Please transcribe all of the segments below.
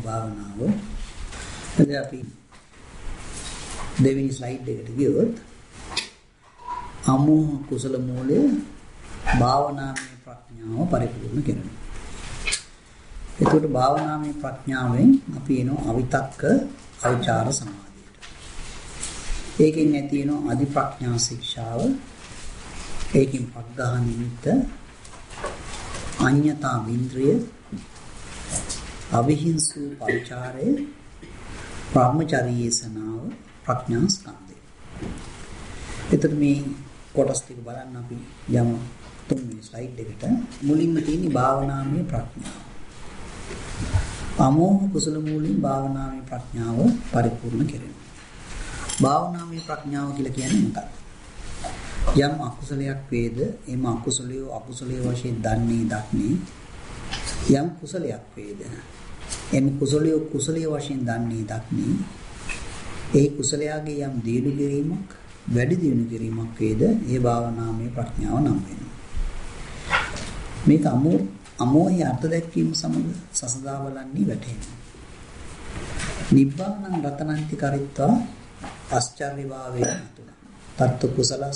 භාවනාව. දැන් අපි දෙවෙනි ස්ලයිඩ් එකට ගියොත් අමෝහ කුසල මූලය භාවනාමය ප්‍රඥාව පරිපූර්ණ කරනවා. එතකොට භාවනාමය ප්‍රඥාවෙන් අපි එනවා අවිතක්ක අවිචාර සමාධියට. ඒකෙන් ඇති වෙනවා අධි ප්‍රඥා ශික්ෂාව. ඒකෙන් පග්ඝහ නිමිත්ත, අඤ්ඤතා වින්ද්‍රිය, අවිහිංසු පරිචාරය, බ්‍රහ්මචර්යේසනාව, ප්‍රඥා ස්කන්ධය. එතකොට මේ කොටස් ටික බලන්න අපි යමු තුන්වෙනි ස්ලයිඩ් එකට. මුලින්ම තියෙන භාවනාමය ප්‍රඥාව. අමෝහ කුසල මූලින් භාවනාමය ප්‍රඥාව පරිපූර්ණ කෙරෙනවා. භාවනාමය ප්‍රඥාව කියලා කියන්නේ මොකක්ද? යම් අකුසලයක් වේද එම අකුසලයේ වශයෙන් දන්නේ දක්නේ. යම් කුසලයක් වේද එම කුසලයේ වශයෙන් දන්නේ දක්නේ. ඒ කුසලයාගේ යම් දියුණු කිරීමක් වැඩි දියුණු කිරීමක් වේද ඒ භාවනාමය ප්‍රඥාව නම් වෙනවා. මේක අමෝහය අර්ථ දැක්වීම සමග සසදා බලන්නේ වැටෙනවා. නිබ්බානං රතනන්ති කරිත්වා ආශ්චර්ය භාවයෙන් තුන. තත්ත්ව කුසලස්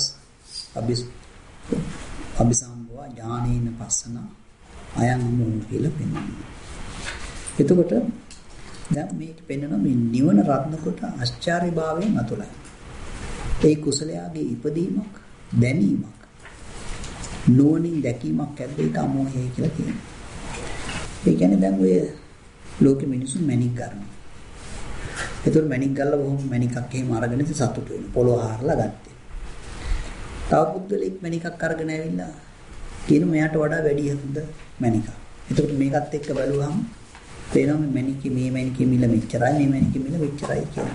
අபிසම්භව ඥානේන පස්සන අයං මොහ කියලා පෙන්වනවා. එතකොට දැන් මේක පෙන්වන මේ නිවන රත්න කොට ආශ්චර්ය භාවයෙන් අතුලයි. ඒ කුසලයාගේ ඉපදීමක් දැනීමක් නුවණින් දැකීමක් ඇද්ද ඒක අමෝහය කියලා කියනවා. ඒ කියන්නේ දැන් ඔය ලෝකෙ මිනිස්සු මැණික් ගන්නවා. ඒතර මැණික් ගල්ලා බොහොම මැණිකක් එහෙම අරගෙන සතුටු වෙන පොළොව හාරලා ගත්තේ. තව පුද්ගලෙක් මැණිකක් අරගෙන ඇවිල්ලා කියන මෙයාට වඩා වැඩි හොඳ මැණිකක්. එතකොට මේකත් එක්ක බලුවහම පේනවා මේ මැණිකේ මිල මෙච්චරයි මේ මැණිකේ මිල මෙච්චරයි කියලා.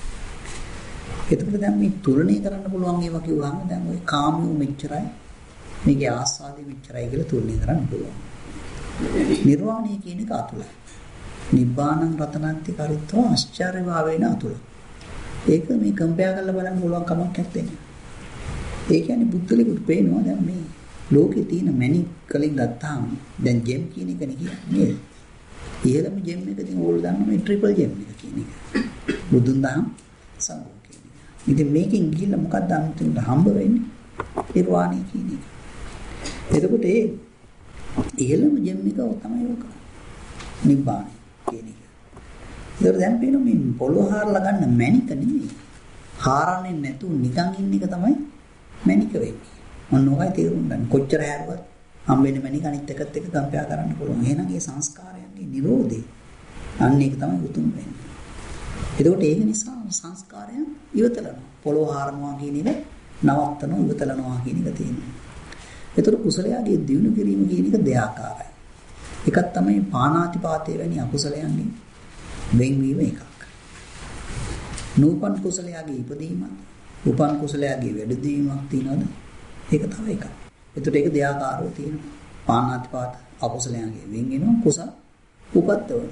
එතකොට දැන් මේ තුලණය කරන්න පුළුවන් ඒවා කිව්වහම දැන් ওই කාමියු මෙච්චරයි මේකේ ආස්වාදෙ මෙච්චරයි කියලා තුලණය කරන්න පුළුවන්. නිර්වාණය කියන එක අතුලයි. නිබ්බානං රතනන්ති කරිත්වා ආශ්චර්ය භාවේන අතුල. ඒක මේ කම්පෙයාර් කරලා බලන්න පුළුවන් කමක් නැත්තේ. ඒ කියන්නේ බුද්ධලිකුට පේනවා දැන් මේ ලෝකේ තියෙන මැණික් කලින් ගත්තාම දැන් ජෙම් කියන එක නේ. ඉහළම ජෙම් එක ඉතින් ඕගොල්ලෝ දන්නවා මේ ට්‍රිපල් ජෙම් එක කියන එක. බුදුන් දහම් සංඝෝ කියන එක. ඉතින් මේකෙන් ගිහිල්ලා මොකක්ද අන්තිමට හම්බ වෙන්නේ? නිර්වාණය කියන එක. එතකොට ඒ ඉහළම ජෙම් එක තමයි ඔක. නිබ්බාණය කියන එක. ඒතර දැන් පේනවා මේ පොළොව හාරලා ගන්න මැණික නෙමෙයි. හාරන්නේ නැතුව නිකන් ඉන්න එක තමයි මැණික වෙන්නේ. මොන ඔකයි තේරුම් ගන්න. කොච්චර හැරුවත් හම්බෙන්නේ මැණික අනිත් එකත් එක්ක කම්පයා කරන්න පුළුවන්. එහෙනම් ඒ සංස්කාරයන්ගේ නිරෝධය අන්න ඒක තමයි උතුම් වෙන්නේ. එතකොට ඒක නිසා සංස්කාරයන් ඉවතලනවා. පොළොව හාරනවා කියන එක නවත්තනවා ඉවතලනවා කියන එක තියෙනවා. ඒතර කුසලයාගේ දියුණු කිරීම කියන එක දෙආකාරයි. එකක් තමයි පාණාතිපාතේ වැනි අකුසලයන්ගෙන් වෙන්වීම එකක්. නූපන් කුසලයාගේ ඉපදීමක්, උපන් කුසලයාගේ වැඩිවීමක් තියනවද? ඒක තව එකක්. ඒතර ඒක දෙආකාරව තියෙනවා. පාණාතිපාත අකුසලයන්ගේ වෙන් වෙනවා කුසල උපද්දවන.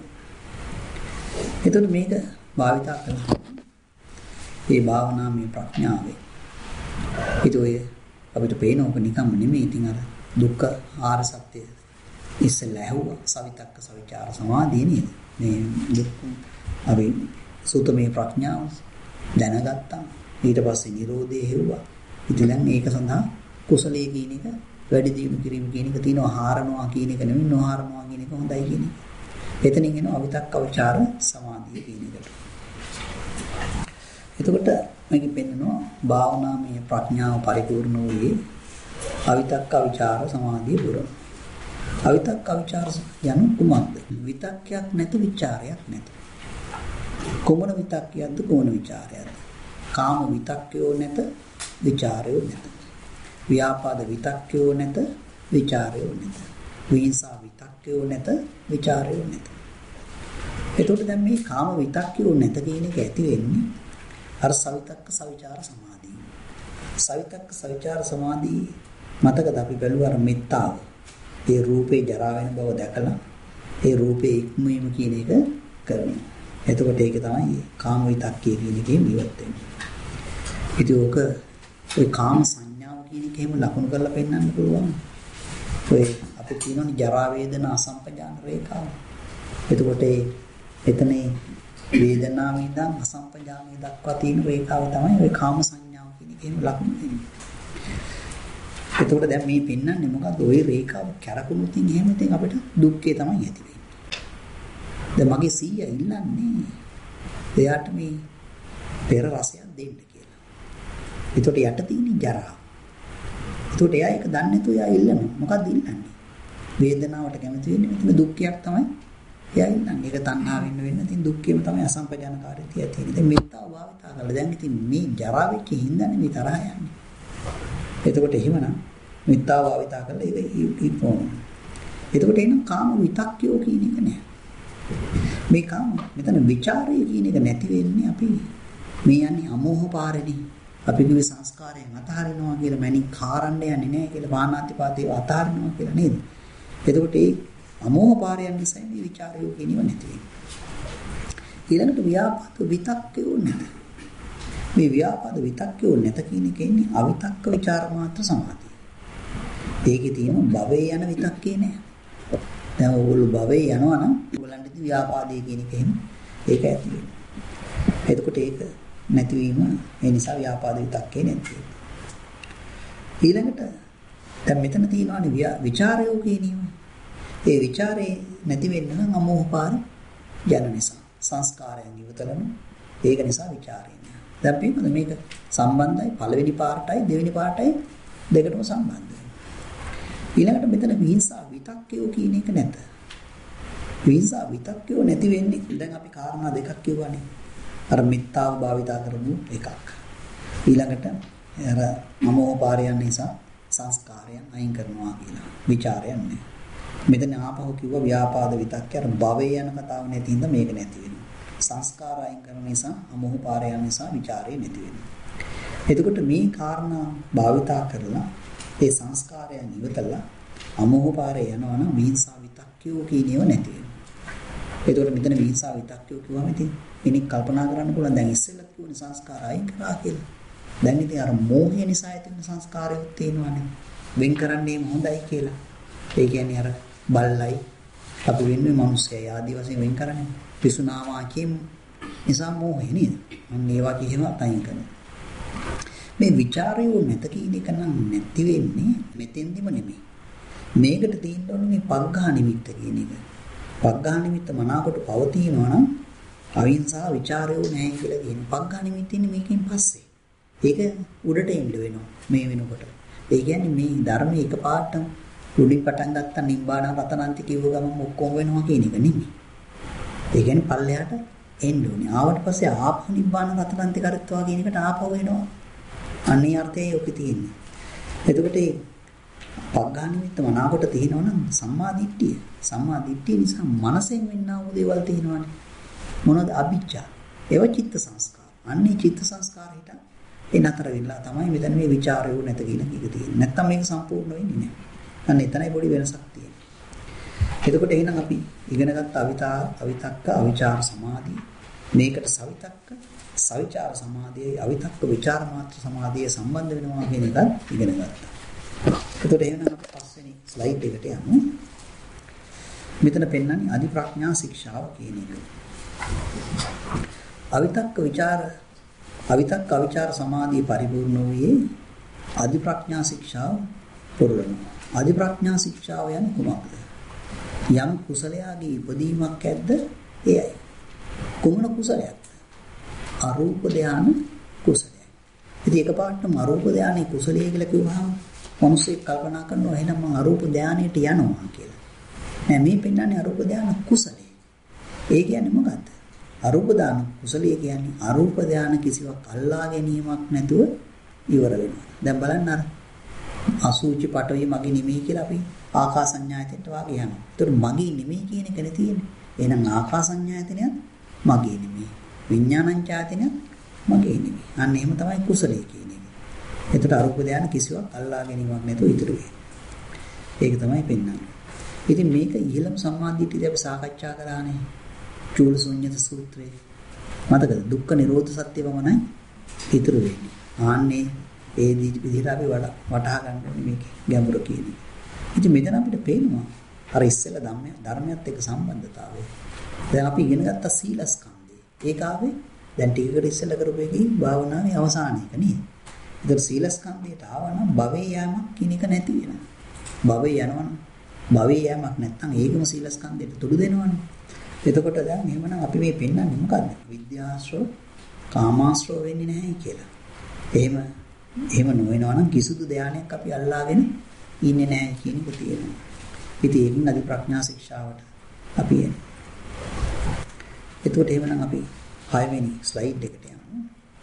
ඒතර මේක භාවිතා කරනවා. මේ භාවනාමය ප්‍රඥාවේ. ඊටෝය අපිට පේන ඕක නිකම්ම නෙමෙයි. ඉතින් අර දුක්ඛ ආර්ය සත්‍ය ඉස්සෙල්ලා ඇහුවා. සවිතක්ක සවිචාර සමාධිය නේද? මේ දුක් අපි සූතමේ ප්‍රඥාව දැනගත්තා. ඊට පස්සේ නිරෝධය හෙව්වා. ඉතින් දැන් මේක සඳහා කුසලයේ කියන එක වැඩි දියුණු කිරීම කියන එක තියෙනවා. හාරනවා කියන එක නෙමෙයි නොහාරනවා කියන එක හොඳයි කියන එක. එතනින් එනවා අවිතක්ක විචාර සමාධිය කියන එකට. එතකොට මේක පෙන්නනවා භාවනාමය ප්‍රඥාව පරිපූර්ණ වූයේ අවිතක්ක විචාර සමාධිය පුරන. අවිතක්ක විචාර යනු කුමක්ද? විතක්කයක් නැතු විචාරයක් නැතු. කොමන විතක්කයක්ද කොමන විචාරයක්ද? කාම විතක්කයෝ නැත විචාරයෝ නැත. ව්‍යාපාද විතක්කයෝ නැත විචාරයෝ නැත. විහිංසා විතක්කයෝ නැත විචාරයෝ නැත. එතකොට දැන් මේ කාම විතක්කයෝ නැත කියන එක ඇති වෙන්නේ අර සවිතක්ක සවිචාර සමාධිය. සවිතක්ක සවිචාර සමාධිය මතකද අපි බැලුවා අර මෙත්තාව. ඒ රූපේ ජරා වෙන බව දැකලා ඒ රූපේ ඉක්මීම කියන එක කරනවා. එතකොට ඒක තමයි කාම විතක්කය කියන එකෙන් ඉවත් වෙන්නේ. ඉතින් ඕක ඔය කාම සංඥාව කියන එකේම ලකුණු කරලා පෙන්නන්න පුළුවන්. ඔය අපි කියනෝනේ ජරා වේදනා අසම්පජාන රේඛාව. එතකොට ඒ එතන වේදනාව ඉඳන් අසම්පජානීය දක්වා තියෙන රේඛාව තමයි ওই කාම සංඥාව කියන එකේම ලකුණු වෙන්නේ. එතකොට දැන් මේ පෙන්වන්නේ මොකද්ද? ওই රේඛාව කැරකුණොත් එහෙම ඉතින් අපිට දුක්ඛේ තමයි ඇති වෙන්නේ. දැන් මගේ සීයා ඉල්ලන්නේ එයාට මේ පෙර රසයක් දෙන්න කියලා. එතකොට යට තියෙන ජරා. එතකොට එයා ඒක දන්නේ නැතුව එයා ඉල්ලනවා. මොකද්ද ඉල්ලන්නේ? වේදනාවට කැමති වෙන්නේ මෙතන දුක්ඛයක් තමයි එයා ඉල්ලන්නේ. ඒක තණ්හාවෙන් වෙන්න තියෙන දුක්ඛේම තමයි අසම්පජානකාරීත්වය තියෙන්නේ. දැන් මෙත්තාව භාවිතා කරලා දැන් ඉතින් මේ ජරා වෙච්ච හින්දානේ මේ තරහ යන්නේ. එතකොට එහෙමනම් මෙත්තාව භාවිතා කරලා ඒක ඉක්මවන්න. එතකොට එන කාම විතක්කයෝ කියන එක නෑ. මේ කාම මෙතන ਵਿਚාරය කියන එක නැති වෙන්නේ අපි මේ යන්නේ අමෝහ පාරේනේ. අපි කිව්වේ සංස්කාරයෙන් අතහරිනවා කියලා මැණික් කාරන්න යන්නේ නැහැ කියලා වානාතිපාතේ අතහරිනවා කියලා නේද? එතකොට ඒ අමෝහ පාරයන් නිසා මේ ਵਿਚාරය කියනව නැති වෙන්නේ. ඊළඟට ව්‍යාපාද විතක්කයෝ නැත. මේ ව්‍යාපාද විතක්කයෝ නැත කියන එක ඉන්නේ අවිතක්ක ਵਿਚාර මාත්‍ර සමාධිය. ඒකේ තියෙන භවයේ යන විතක්කේ නෑ. දැන් ඕගොල්ලෝ භවයේ යනවා නම් ඕගොල්ලන්ට ව්‍යාපාදයේ කියන එක එහෙම ඒක ඇති වෙනවා. එතකොට ඒක නැතිවීම ඒ නිසා ව්‍යාපාද විතක්කේ නැති වෙනවා. ඊළඟට දැන් මෙතන තියෙනවානේ විචාරයෝ කියනීම. ඒ විචාරේ නැති වෙන්න නම් අමෝහ පාර යන නිසා සංස්කාරයන් ඉවතලන ඒක නිසා විචාරය නෑ. දැන් පිටුද මේක සම්බන්ධයි පළවෙනි පාර්ටයි දෙවෙනි පාර්ටයි දෙකටම සම්බන්ධයි. ඊළඟට මෙතන විහිංසා විතක්කයෝ කියන එක නැත. විහිංසා විතක්කයෝ නැති වෙන්නේ දැන් අපි කාරණා දෙකක් කියවනේ. අර මිත්‍යාව භාවිතා කරමු එකක්. ඊළඟට අර අමෝහ පාරයන් නිසා සංස්කාරයන් අයින් කරනවා කියලා. ਵਿਚාරයන් නෑ. මෙතන ආපහු කිව්ව ව්‍යාපාද විතක්කේ අර භවයේ යන කතාව නැති හින්දා මේක නැති වෙනවා. සංස්කාර අයින් කරන නිසා අමෝහ පාරයන් නිසා ਵਿਚාරය නැති වෙනවා. එතකොට මේ කාරණා භාවිතා කරලා ඒ සංස්කාරයන් ඉවතලා අමෝහ පාරේ යනවා නම් විහිංසා විතක්කයෝ කියනේව නැති වෙනවා. එතකොට මෙතන විහිංසා විතක්කයෝ කිව්වම ඉතින් කෙනෙක් කල්පනා කරන්න පුළුවන් දැන් ඉස්සෙල්ලා කියුණ සංස්කාර අයින් කරා කියලා. දැන් ඉතින් අර මෝහය නිසා ඇතිවෙන සංස්කාරයක් තියෙනවානේ. වෙන් කරන්නේ හොඳයි කියලා. ඒ කියන්නේ අර බල්ලයි අපි වෙන්නේ මිනිස්සයයි ආදි වශයෙන් වෙන් කරන්නේ. පිසුනාවාකීම් නිසා මෝහය නේද? මම ඒවා කියනවා අයින් කරනවා. මේ ਵਿਚාරය නැත කියන එක නම් නැති වෙන්නේ මෙතෙන්දිම නෙමෙයි. මේකට තියෙන්න ඕනේ මේ පග්ඝා නිමිත්ත කියන එක. පග්ඝා නිමිත්ත මනාකොට පවතිනවා නම් අවිහිංසා ਵਿਚාරය නැහැ කියලා කියනවා. පග්ඝා නිමිත්ත ඉන්නේ මේකෙන් පස්සේ. ඒක උඩට එන්න වෙනවා මේ වෙනකොට. ඒ කියන්නේ මේ ධර්මයේ එකපාරටම උඩින් පටන් ගත්තා නිබ්බාන රතනන්ති කිව්ව ගමන් ඔක්කොම වෙනවා කියන එක නෙමෙයි. ඒ කියන්නේ පල්ලෙහාට එන්න ඕනේ. ආවට පස්සේ ආපහු නිබ්බාන රතනන්ති කරත්වා කියන එකට ආපහු වෙනවා. අනේ අර්ථයේ ඔක තියෙන්නේ. එතකොට මේ පග්ඝා නිමිත්ත මනාකොට තියෙනවා නම් සම්මා දිට්ඨිය. සම්මා දිට්ඨිය නිසා මනසෙන් වෙන්නා වූ දේවල් තියෙනවානේ. මොනවද? අභිජ්ජා. ඒව චිත්ත සංස්කාර. අන්නේ චිත්ත සංස්කාර හිට ඒ නතර වෙලා තමයි මෙතන මේ ਵਿਚාරය නැත කියන එක තියෙන්නේ. නැත්තම් මේක සම්පූර්ණ වෙන්නේ නැහැ. අන්න එතනයි පොඩි වෙනසක් තියෙන්නේ. එතකොට එහෙනම් අපි ඉගෙනගත්ත අවිතක්ක අවිචාර සමාධිය මේකට සවිතක්ක සවිචාර සමාධියයි අවිතක්ක විචාර මාත්‍ර සමාධිය සම්බන්ධ වෙනවා කියන එක ඉගෙන ගත්තා. එතකොට එහෙනම් අපි පස්වෙනි ස්ලයිඩ් එකට යමු. මෙතන පෙන්වන්නේ අධි ප්‍රඥා ශික්ෂාව කියන එක. අවිතක්ක අවිචාර සමාධිය පරිපූර්ණ වූයේ අධි ප්‍රඥා ශික්ෂාව පුරනවා. අධි ප්‍රඥා ශික්ෂාව යන්නේ කුමක්ද? යම් කුසලයාගේ ඉපදීමක් ඇද්ද? එයයි. කුමන කුසලයක්ද? අරූප ධාන කුසලයයි. ඉතින් එකපාරටම අරූප ධානයේ කුසලයේ කියලා කිව්වහම මිනිස්සෙක් කල්පනා කරනවා එහෙනම් මම අරූප ධානයට යනවා කියලා. නෑ මේ පෙන්නන්නේ අරූප ධාන කුසලයේ. ඒ කියන්නේ මොකද්ද? අරූප ධාන කුසලයේ කියන්නේ අරූප ධාන කිසිවක් අල්ලා ගැනීමක් නැතුව ඉවර වෙනවා. දැන් බලන්න අර අසුචි පටවි මගේ නෙමෙයි කියලා අපි ආකාසඤ්ඤායතයට වාගේ යනවා. ඒතර මගේ නෙමෙයි කියන එකනේ තියෙන්නේ. එහෙනම් ආකාසඤ්ඤායතනයත් මගේ නෙමෙයි. විඥානඤ්ඤායතනයත් මගේ නෙමෙයි. අන්න එහෙම තමයි කුසලයේ කියන්නේ. ඒතර අරූප ධාන කිසිවක් අල්ලා ගැනීමක් නැතුව ඉතුරු වෙනවා. ඒක තමයි පෙන්වන්නේ. ඉතින් මේක ඉහළම සම්මාදිටියදී අපි සාකච්ඡා කරානේ. චූලසුඤ්ඤත සූත්‍රයේ. මතකද? දුක්ඛ නිරෝධ සත්‍ය වමනයි ඉතුරු වෙන්නේ. ආන්නේ ඒ විදිහට අපි වටහා ගන්න ඕනේ මේකේ ගැඹුර කියන්නේ. ඉතින් මෙතන අපිට පේනවා අර ඉස්සෙල්ලා ධර්මයත් එක්ක සම්බන්ධතාවය. දැන් අපි ඉගෙන ගත්ත සීලස්කන්ධය. ඒක ආවේ දැන් ටිකකට ඉස්සෙල්ලා කරපු එකේ භාවනාවේ අවසාන එක නේද? ඒතර සීලස්කන්ධයට ආවනම් භවේ යෑමක් කියන එක නැති වෙනවා. භවේ යනවනම් භවේ යෑමක් නැත්නම් ඒකම සීලස්කන්ධයට තුඩු දෙනවනේ. එතකොට දැන් එහෙමනම් අපි මේ පෙන්වන්නේ මොකද්ද? විද්‍යාශ්‍රව කාමාශ්‍රව වෙන්නේ නැහැ කියලා. එහෙම නොවෙනවා නම් කිසිදු ධානයක් අපි අල්ලාගෙන ඉන්නේ නැහැ කියන එක තියෙනවා. ඉතින් ඒකින් අධි ප්‍රඥා ශික්ෂාවට අපි එන්නේ. එතකොට එහෙමනම් අපි 6 වෙනි ස්ලයිඩ් එකට යමු.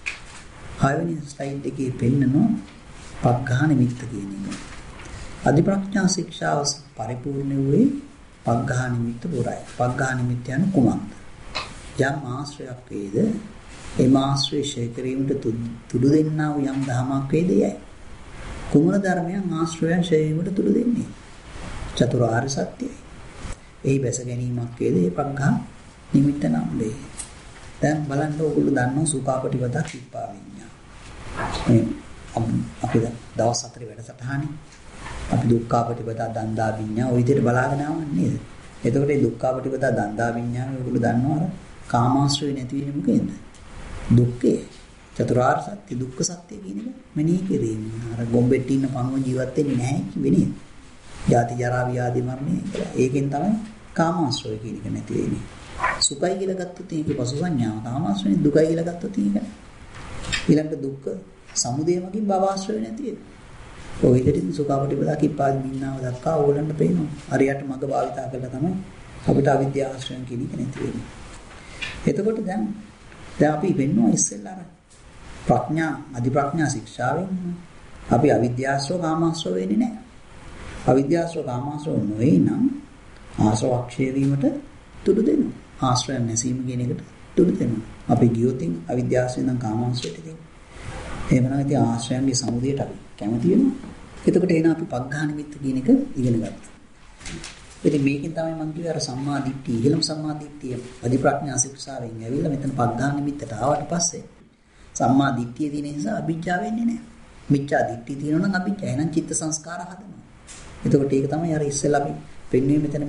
6 වෙනි ස්ලයිඩ් එකේ පෙන්නනවා පග්ඝා නිමිත්ත කියන එක. අධි ප්‍රඥා ශික්ෂාව පරිපූර්ණ වූයේ පග්ඝා නිමිත්ත පුරයි. පග්ඝා නිමිත්ත යන කුමක්ද? යම් ආශ්‍රයක් වේද ඒ ආශ්‍රය ශේකරීමට තුඩු දෙන්නා වූ යම් ධමයක් වේද යයි. කුමන ධර්මයන් ආශ්‍රයයන් ශේකරීමට තුඩු දෙන්නේ? චතුරාර්ය සත්‍යයි. එහි බැස ගැනීමක් වේද ඒ පග්ඝා නිමිත්ත නම් වේ. දැන් බලන්න ඕගොල්ලෝ දන්නවා සුඛාපටිපදා කිප්පා විඤ්ඤා. මේ අපි දවස් 4 වැඩසටහනේ අපි දුක්ඛාපටිපදා දන්දා විඤ්ඤා ওই විදිහට බලාගෙන ආවන්නේ නේද? එතකොට මේ දුක්ඛාපටිපදා දන්දා විඤ්ඤාණය ඔයගොල්ලෝ දන්නවා අර කාමාශ්‍රය නැති වෙන්නේ මොකෙන්ද? දුක්ඛේ. චතුරාර්ය සත්‍ය දුක්ඛ සත්‍ය කියන එක මෙනෙහි කිරීම. අර ගොම්බෙට්ටි ඉන්න පණුව ජීවත් වෙන්නේ නැහැ කිව්වේ. ජාති ජරා ව්‍යාධි මරණය. ඒකෙන් තමයි කාමාශ්‍රය කියන එක නැති වෙන්නේ. සුඛයි කියලා ගත්තොත් ඒකේ පසු සංඥාව කාමාශ්‍රය, දුකයි කියලා ගත්තොත් ඒක නෑ. ඊළඟට දුක්ඛ සමුදය මගින් භවආශ්‍රය නැති වෙනවා. ඔය විදිහට සුඛාපටිපදා කිප්පා විඤ්ඤාව දක්වා ඕගොල්ලන්ට පේනවා. හරියට මඟ භාවිතා කරලා තමයි අපිට අවිද්‍යාව ආශ්‍රයන් කියන එක නැති වෙන්නේ. එතකොට දැන් අපි වෙන්නවා ඉස්සෙල්ලා අර ප්‍රඥා අධි ප්‍රඥා ශික්ෂාවෙන් අපි අවිද්‍යාශ්‍රව කාමාශ්‍රව වෙන්නේ නැහැ. අවිද්‍යාශ්‍රව කාමාශ්‍රව නොවේ නම් ආශ්‍රවක්ෂය වීමට තුඩු දෙනවා. ආශ්‍රයන් නැසීම කියන එකට තුඩු දෙනවා. අපි ගියොතින් අවිද්‍යාශ්‍රයෙන් නම් කාමාශ්‍රයට දෙන්නේ. එහෙමනම් ඉතින් ආශ්‍රයන්ගේ සමුදයට අපි කැමති වෙනවා. එතකොට එන අපි පග්ඝා නිමිත්ත කියන එක ඉගෙන ගත්තා. ඉතින් මේකෙන් තමයි මම කිව්වේ අර සම්මා දිට්ඨිය, ඉහළම සම්මා දිට්ඨිය අධි ප්‍රඥා ශික්ෂාවෙන් ඇවිල්ලා මෙතන පග්ඝා නිමිත්තට ආවට පස්සේ සම්මා දිට්ඨිය තියෙන නිසා අභිජ්ජා වෙන්නේ නැහැ. මිච්ඡා දිට්ඨිය තියෙනවා නම් අභිජ්ජා එනං චිත්ත සංස්කාර හදනවා. එතකොට ඒක තමයි අර ඉස්සෙල්ලා අපි පෙන්වන්නේ මෙතන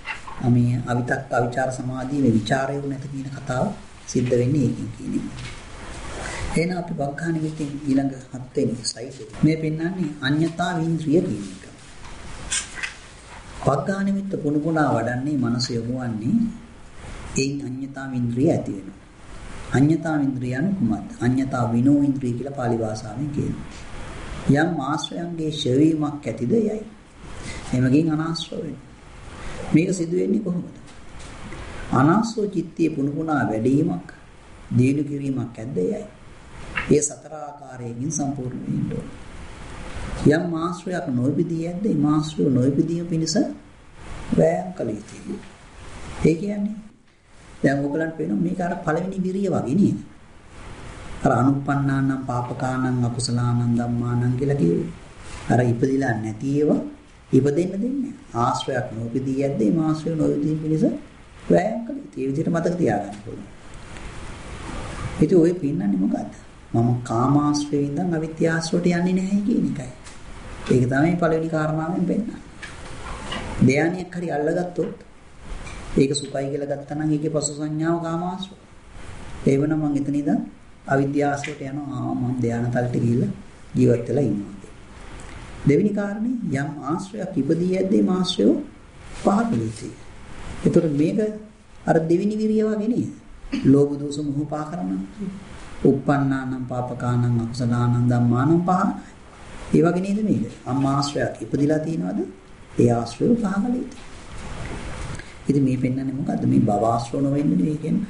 මේ අවිතක්ක අවිචාර සමාධිය මේ ਵਿਚාරය නැත කියන කතාව සිද්ධ වෙන්නේ ඒකෙන් කියන්නේ. එහෙනම් අපි පග්ඝා නිමිත්තෙන් ඊළඟ 7 වෙනි ස්ලයිඩ් එක. මේ පෙන්වන්නේ අඤ්ඤතා වින්ද්‍රිය කියන එක. පග්ඝා නිමිත්ත පුණුපුණා වඩන්නේ මනස යොමුවන්නේ එයින් අඤ්ඤතා වින්ද්‍රිය ඇති වෙනවා. අඤ්ඤතා වින්ද්‍රිය යන කුමක්ද? අඤ්ඤතා විනෝ ඉන්ද්‍රිය කියලා පාලි භාෂාවෙන් කියනවා. යම් ආශ්‍රයන්ගේ ශරීරයක් ඇතිද යයි. එමගින් අනාශ්‍රව වෙනවා. මේක සිදු වෙන්නේ කොහොමද? අනාශ්‍රව චිත්තයේ පුණුපුණා වැඩිවීමක්, දියුණු කිරීමක් ඇද්ද යයි. ඒ සතර ආකාරයෙන් සම්පූර්ණ වෙන්න ඕන. යම් ආශ්‍රයයක් නොයිපදී ඇද්ද ඒ ආශ්‍රය නොයිපදීම පිණිස වෑයම් කළ යුතුයි. ඒ කියන්නේ දැන් ඔයගලන්ට පේනවා මේක අර පළවෙනි විරිය වගේ නේද? අර අනුප්පන්නානම් පාපකානම් අකුසලානම් ධම්මානම් කියලා කිව්වේ. අර ඉපදිලා නැති ඒවා ඉපදෙන්න දෙන්නේ. ආශ්‍රයයක් නොයිපදී ඇද්ද ඒ ආශ්‍රය නොයිපදීම පිණිස වෑයම් කළ යුතුයි. ඒ විදිහට මතක තියාගන්න ඕනේ. ඉතින් ඔය පින්නන්නේ මොකද්ද? මම කාමාශ්‍රයෙන් ඉඳන් අවිද්‍යාශ්‍රයට යන්නේ නැහැ කියන එකයි. ඒක තමයි පළවෙනි කාරණාවෙන් පෙන්නන්නේ. ධානයක් හරි අල්ලගත්තොත් ඒක සුඛයි කියලා ගත්තා නම් ඒකේ පසු සංඥාව කාමාශ්‍රය. ඒ වෙන මම එතන ඉඳන් අවිද්‍යාශ්‍රයට යනවා. මම ධානතලට ගිහිල්ලා ජීවත් වෙලා ඉන්නවා. දෙවෙනි කාරණේ යම් ආශ්‍රයයක් ඉපදී ඇද්දේ ආශ්‍රය පහකලිතේ. ඒතර මේක අර දෙවෙනි විරිය වගේ නේද? ලෝභ දෝෂ මොහ පහ කරනවා. උප්පන්නානම් පාපකානම් අකුසලානම් ධම්මානම් පහ. ඒ වගේ නේද මේක? ආශ්‍රයයක් ඉපදිලා තියෙනවද? ඒ ආශ්‍රය පහකල යුතුයි. ඉතින් මේ පෙන්නන්නේ මොකද්ද? මේ භව ආශ්‍රය නොවෙන්නේ නේ කියන්නේ.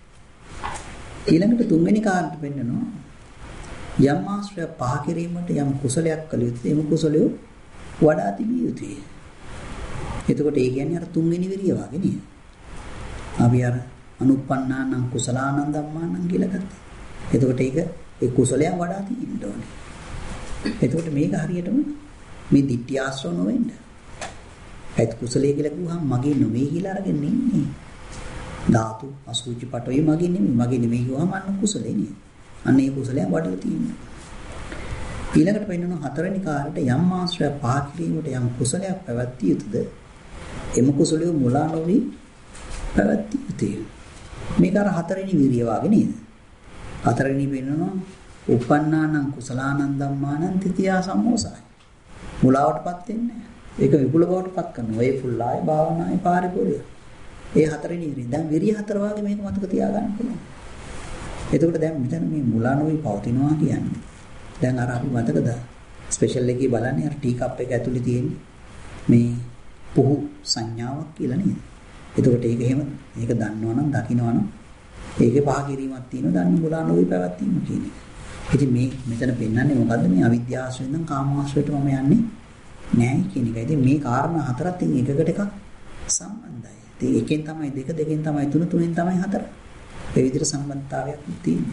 ඊළඟට තුන්වෙනි කාරණට පෙන්නනවා යම් ආශ්‍රය පහ කිරීමට යම් කුසලයක් කළ යුතුයි. එම කුසලය වඩා තිබිය යුතුයි. එතකොට ඒ කියන්නේ අර තුන්වෙනි විරිය වගේ නේද? අපි අර අනුප්පන්නානම් කුසලානම් ධම්මානම් කියලා ගත්තා. එතකොට ඒක ඒ කුසලයන් වඩා තියෙන්න ඕනේ. එතකොට මේක හරියටම මේ ditthi ආශ්‍රව නොවෙන්න. ඒත් කුසලයේ කියලා කිව්වහම මගේ නෙමෙයි කියලා අරගෙන ඉන්නේ. ධාතු අසුචි පටවයි මගේ නෙමෙයි. මගේ නෙමෙයි කිව්වහම අන්න කුසලේ නේ. අන්න ඒ කුසලයන් වඩලා තියෙනවා. ඊළඟට වෙන්නන හතරවෙනි කාර්යයට යම් ආශ්‍රය පහ කිරීමට යම් කුසලයක් පැවැත්විය යුතුද? එම කුසලිය මුලා නොවි පැවැත්විය යුතුය. මේක අර හතරවෙනි විරිය වගේ නේද? හතරවෙනි වෙනනවා උපන්නානං කුසලානං ධම්මානං තිතියා සම්මෝසයි. මුලාවටපත් වෙන්නේ නැහැ. ඒක විපුල බවටපත් කරනවා. ඒ පුල්ලායි භාවනායි පාරිපූර්ණයි. ඒ හතරවෙනි විරිය. දැන් විරිය හතර වගේ මේක මතක තියාගන්න පුළුවන්. එතකොට දැන් මෙතන මේ මුලා නොවි පවතිනවා කියන්නේ. දැන් අර අපි මතකද ස්පෙෂල් එකේ බලන්නේ අර ටී කප් එක ඇතුලේ තියෙන්නේ මේ පුහු සංඥාවක් කියලා නේද? එතකොට ඒක එහෙම ඒක දන්නවනම් දකින්නවනම් ඒකේ පහ කිරීමක් තියෙනවා දන්න මුලා නොවි පැවැත්වීම කියන එක. ඉතින් මේ මෙතන පෙන්නන්නේ මොකද්ද මේ අවිද්‍යාවයෙන් නම් කාමාශ්‍රයට මම යන්නේ නැහැ කියන එක. ඉතින් මේ කාරණා හතරක් තින් එකකට එකක් සම්බන්ධයි. ඉතින් එකෙන් තමයි දෙක, දෙකෙන් තමයි තුන, තුනෙන් තමයි හතර. ඒ විදිහට සම්බන්ධතාවයක් තියෙනවා.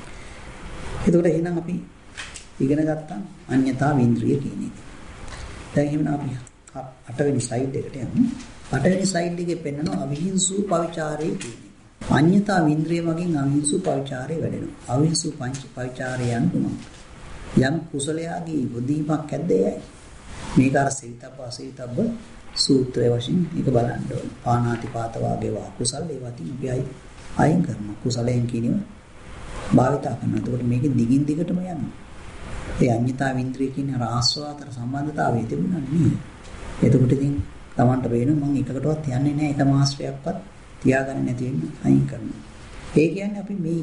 එතකොට එහෙනම් අපි ඉගෙන ගත්තා අඤ්ඤතා වින්ද්‍රිය කියන එක. දැන් එහෙනම් අපි 8 වෙනි ස්ලයිඩ් එකට යමු. 8 වෙනි ස්ලයිඩ් එකේ පෙන්නනවා අවිහිංසු පවිචාරයේ කියන එක. අඤ්ඤතා වින්ද්‍රිය මගින් අවිහිංසු පවිචාරයේ වැඩෙනවා. අවිහිංසු පවිචාරය යනුම යම් කුසලයාගේ ඉවදීමක් ඇද්ද යයි. මේක අර සීතබ්බ අසීතබ්බ සූත්‍රයේ වශයෙන් මේක බලන්න ඕනේ. පාණාතිපාත වාගේ කුසල ඒවාටින් අපි අයින් කරනවා. කුසලයෙන් කියනව භාවිතා කරනවා. එතකොට මේකේ දිගින් දිගටම යනවා. ඒ අඤ්ඤතා වින්ද්‍රිය කියන ආස්වාදතර සම්බන්ධතාවය තිබුණා නේ. එතකොට ඉතින් Tamanට වෙනවා මම එකකටවත් යන්නේ නැහැ. එක මාස්ත්‍රයක්වත් තියාගන්න නැති වෙන්න අයින් කරනවා. ඒ කියන්නේ අපි මේ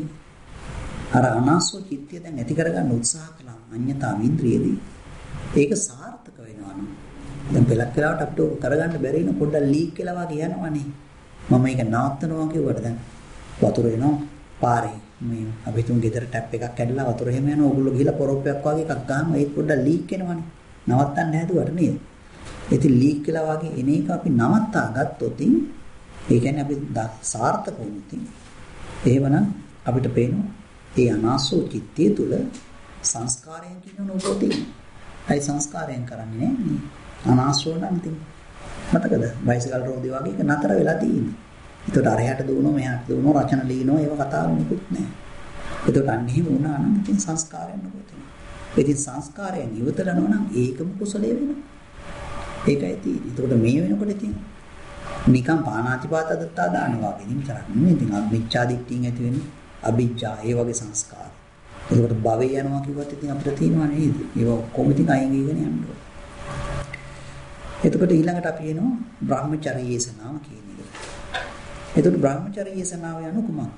අර අනාස්ව චිත්තය දැන් ඇති කරගන්න උත්සාහ කළා අඤ්ඤතා වින්ද්‍රියේදී. ඒක සාර්ථක වෙනවා නම් දැන් පෙලක් වෙලාවට අපිට කරගන්න බැරි වෙන පොඩ්ඩක් ලීක් කියලා වගේ යනවනේ. මම මේක නවත්තනවා කිව්වට දැන් වතුර එනවා පාරේ. මේ අපි තුන් ගෙදර ටැප් එකක් කැඩලා වතුර එහෙම යනවා. ඕගොල්ලෝ ගිහලා පොරොප්පයක් වගේ එකක් ගහම ඒක පොඩ්ඩක් ලීක් වෙනවනේ. නවත්තන්න හැදුවට නේද? ඉතින් ලීක් කියලා වගේ එන එක අපි නවත්තා ගත්තොත් ඒ කියන්නේ අපි සාර්ථක වුණොත් එහෙමනම් අපිට පේනවා ඒ අනාසෝ චිත්තය තුල සංස්කාරයන් කියන නෝබෝති. අයි සංස්කාරයන් කරන්නේ නෑ. අනාසෝ නම් තින් මතකද? බයිසිකල් රෝදේ වගේ එක නතර වෙලා තියෙන්නේ. ඒකට අරයට දුවනවා මෙහාට දුවනවා රචන ලියනවා ඒව කතාවක් නෙකුත් නෑ. ඒකට අන්න එහෙම වුණා නම් ඉතින් සංස්කාරයන් නෝබෝති. ඉතින් සංස්කාරයන් ඉවතරනවා නම් ඒකම කුසලයේ වෙනවා. ඒකයි තියෙන්නේ. ඒකට මේ වෙනකොට ඉතින් නිකම් පාණාතිපාත දත්තා දානවා වගේ නිතරක් නෙමෙයි. ඉතින් අවිච්ඡා දිට්ඨියෙන් ඇති වෙන අවිච්ඡා ඒ වගේ සංස්කාර. ඒකට භවය යනවා කිව්වත් ඉතින් අපිට තියෙනවා නේද? ඒව කොහොමද ඉතින් අයින් වෙගෙන යන්නේ? එතකොට ඊළඟට අපි එනවා බ්‍රහ්මචර්ය යේසනාව කියන එක. එතකොට බ්‍රහ්මචර්ය යේසනාව යනු කුමක්ද?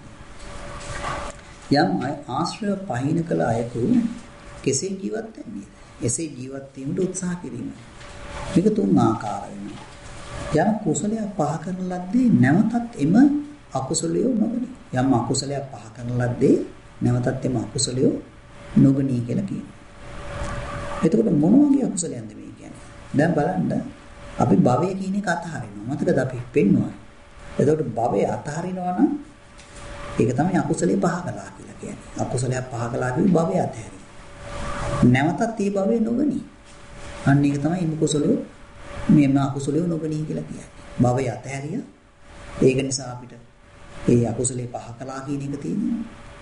යම් ආශ්‍රය පහින කළ අයකු කෙසේ ජීවත් වෙන්නේ? එසේ ජීවත් වීමට උත්සාහ කිරීම. මේක තුන් ආකාර වෙනවා. යම් කුසලයක් පහ කරන ලද්දේ නැවතත් එම අකුසලය නොගනී. යම් අකුසලයක් පහ කරන ලද්දේ නැවතත් එම අකුසලය නොගනී කියලා කියනවා. එතකොට මොන වගේ අකුසලයන්ද මේ කියන්නේ? දැන් බලන්න අපි භවය කියන එක අතහරිනවා. මතකද අපි පෙන්නවා. එතකොට භවය අතහරිනවා නම් ඒක තමයි අකුසලයේ පහ කළා කියලා කියන්නේ. අකුසලයක් පහ කළා කියන්නේ භවය අතහැරීම. නැවතත් මේ භවය නොගනී. අන්න ඒක තමයි මේ කුසලයේ මේ අකුසලයේ නොගනී කියලා කියන්නේ. භවය අතහැරියා. ඒක නිසා අපිට ඒ අකුසලයේ පහ කළා කියන එක තියෙනවා.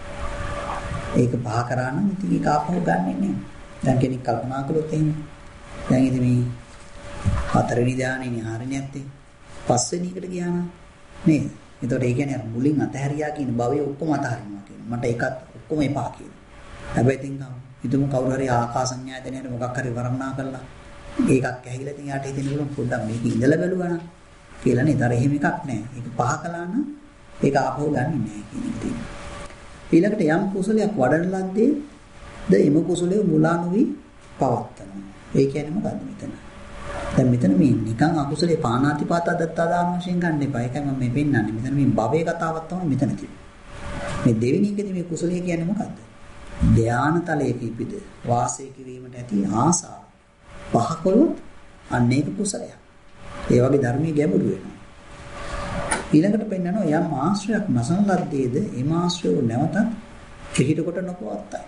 ඒක පහ කරා නම් ඉතින් ඒක ආපහු ගන්නෙ නෑ. දැන් කෙනෙක් කල්පනා කළොත් එහෙම. දැන් ඉතින් මේ හතරවෙනි ධානයනේ හරිනේ නැත්තේ. පස්වෙනි එකට ගියා නම් නේද? එතකොට ඒ කියන්නේ අර මුලින් අතහැරියා කියන භවය ඔක්කොම අතහරිනවා කියනවා. මට ඒකත් ඔක්කොම එපා කියනවා. හැබැයි ඉතින් හිතමු කවුරු හරි ආකාසඤ්ඤායතනයට මොකක් හරි වර්ණනා කළා. ඒකක් ඇහිලා ඉතින් යාට හිතෙන්න පුළුවන් පොඩ්ඩක් මේක ඉඳලා බැලුවා නම් කියලා නේද? අර එහෙම එකක් නැහැ. ඒක පහ කළා නම් ඒක ආපහු ගන්නෙ නැහැ කියන එක තියෙනවා. ඊළඟට යම් කුසලයක් වඩන ලද්දේ ද එම කුසලයේ මුලා නොවි පවත්තනවා. ඒ කියන්නේ මොකද්ද මෙතන? දැන් මෙතන මේ නිකන් අකුසලේ පාණාතිපාත දත්තා දාන වශයෙන් ගන්න එපා. ඒකයි මම මේ පෙන්නන්නේ. මෙතන මේ භවයේ කතාවක් තමයි මෙතන තියෙන්නේ. මේ දෙවෙනි එකේදී මේ කුසලයේ කියන්නේ මොකද්ද? ධානතලයක ඉපිද වාසය කිරීමට ඇති ආසාව. පහකොළොත් අනේක කුසලයක්. ඒ වගේ ධර්මයේ ගැඹුරු වෙනවා. ඊළඟට පෙන්නනවා යම් ආශ්‍රයක් නැසන ලද්දේද එම ආශ්‍රයව නැවතත් පිළිහිට කොට නොපවත්තයි.